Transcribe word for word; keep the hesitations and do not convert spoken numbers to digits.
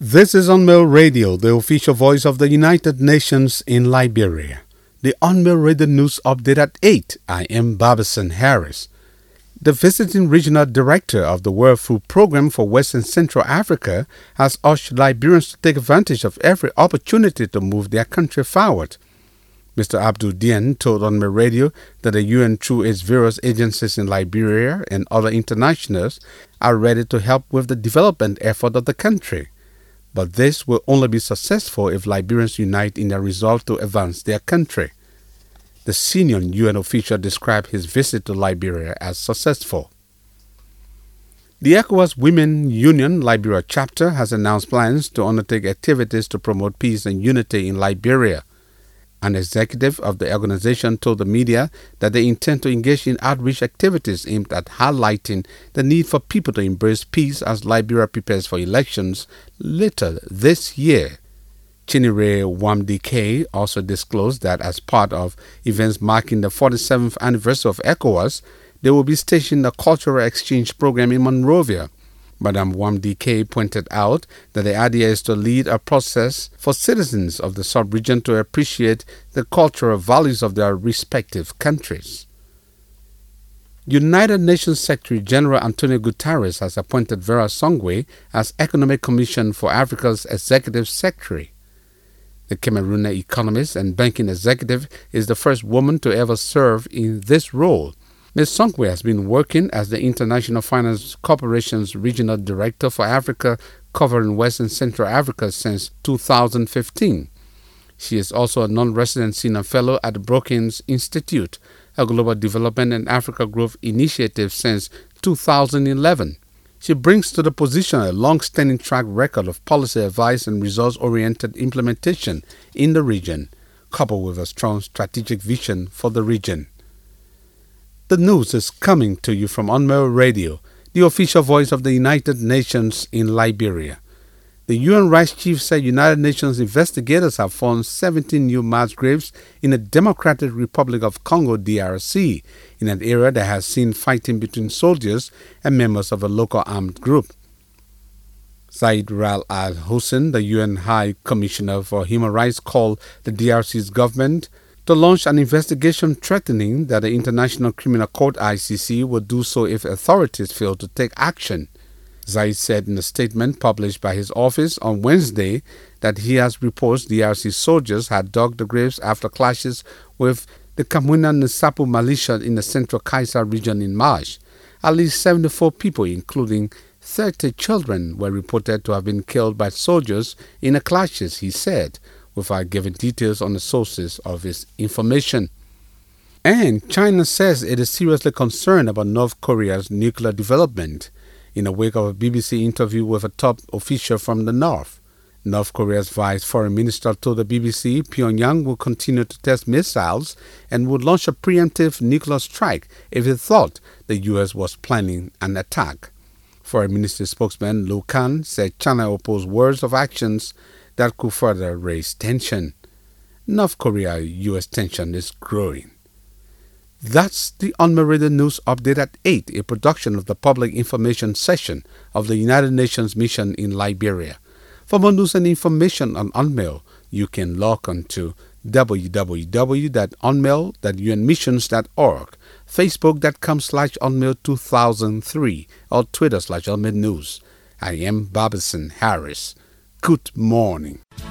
This is Unmail Radio, the official voice of the United Nations in Liberia. The Unmail Radio News Update at eight. I am Barbison Harris. The visiting regional director of the World Food Programme for West and Central Africa has urged Liberians to take advantage of every opportunity to move their country forward. Mister Abdul Dien told Unmail Radio that the U N, through its various agencies in Liberia and other internationals, are ready to help with the development effort of the country. But this will only be successful if Liberians unite in their resolve to advance their country. The senior U N official described his visit to Liberia as successful. The ECOWAS Women Union Liberia chapter has announced plans to undertake activities to promote peace and unity in Liberia. An executive of the organization told the media that they intend to engage in outreach activities aimed at highlighting the need for people to embrace peace as Liberia prepares for elections later this year. Chinere Wamdike also disclosed that as part of events marking the forty-seventh anniversary of ECOWAS, they will be stationing a cultural exchange program in Monrovia. Madame Wamdike pointed out that the idea is to lead a process for citizens of the sub-region to appreciate the cultural values of their respective countries. United Nations Secretary General Antonio Guterres has appointed Vera Songwe as Economic Commission for Africa's Executive Secretary. The Cameroonian economist and banking executive is the first woman to ever serve in this role. Miz Songwe has been working as the International Finance Corporation's Regional Director for Africa, covering West and Central Africa since two thousand fifteen. She is also a non-resident senior fellow at the Brookings Institute, a global development and Africa growth initiative since two thousand eleven. She brings to the position a long-standing track record of policy advice and results-oriented implementation in the region, coupled with a strong strategic vision for the region. The news is coming to you from Unmail Radio, the official voice of the United Nations in Liberia. The U N Rights Chief said United Nations investigators have found seventeen new mass graves in the Democratic Republic of Congo, D R C, in an area that has seen fighting between soldiers and members of a local armed group. Zaid Ral al-Hussein, the U N High Commissioner for Human Rights, called the D R C's government to launch an investigation threatening that the International Criminal Court I C C would do so if authorities fail to take action. Zaid said in a statement published by his office on Wednesday that he has reports D R C soldiers had dug the graves after clashes with the Kamwina Nsapu militia in the central Kaisa region in March. At least seventy-four people, including thirty children, were reported to have been killed by soldiers in the clashes, he said, without giving details on the sources of his information. And China says it is seriously concerned about North Korea's nuclear development in the wake of a B B C interview with a top official from the North. North Korea's vice foreign minister told the B B C Pyongyang will continue to test missiles and would launch a preemptive nuclear strike if it thought the U S was planning an attack. Foreign Ministry spokesman Lu Kan said China opposed words of actions that could further raise tension. North Korea-U S tension is growing. That's the Unmail Radio News Update at eight, a production of the Public Information Session of the United Nations Mission in Liberia. For more news and information on Unmail, you can log on to w w w dot unmail dot u n missions dot org, facebook.com slash unmail 2003, or twitter slash unmail news. I am Barbison Harris. Good morning.